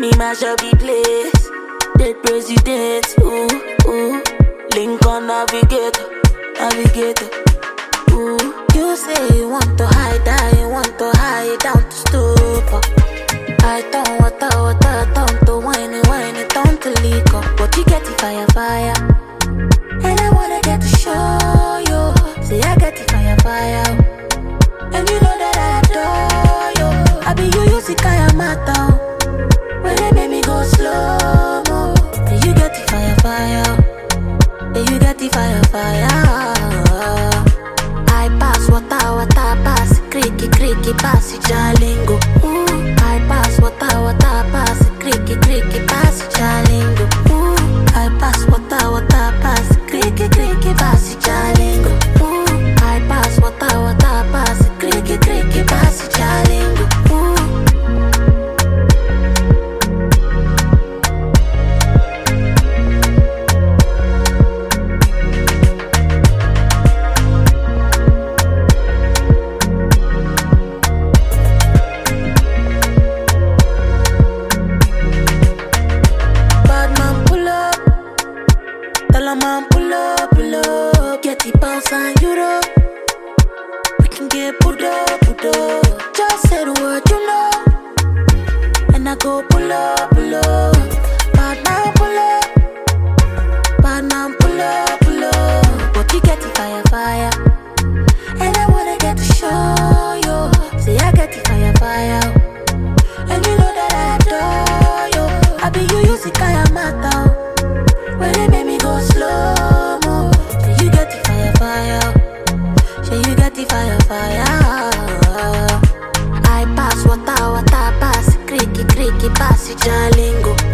Me mash up the place. Dead president, ooh. Lincoln navigator, ooh. You say you want to hide, I want to hide down to stupor. I don't water, turn to whiny, turn to lick up. But you get the fire. And I wanna get to show you. Say I get the fire. And you know that I adore you. I be you use the kaya mata. When they make me go slow mo. And you get the fire. And you get the fire. I pass water, pass creaky, pass it jalingo. Ooh, I pass water, pass creaky, pass it jalingo. Ooh, I pass water, pass creaky, pass it jalingo. Ooh, I pass water, pass creaky, pass it jalingo. Ooh. Man, pull up, get the pounds and euro. We can get put up. Just say the word, you know. And I go pull up. Bad man, pull up. But you get the fire. And I wanna get to show you. Say I get the fire. And you know that I adore you. I be you use the kaya mata. When they make me go slow mo. Say you get the fire. Say you get the fire. I pass water, pass creaky, pass it jalingo.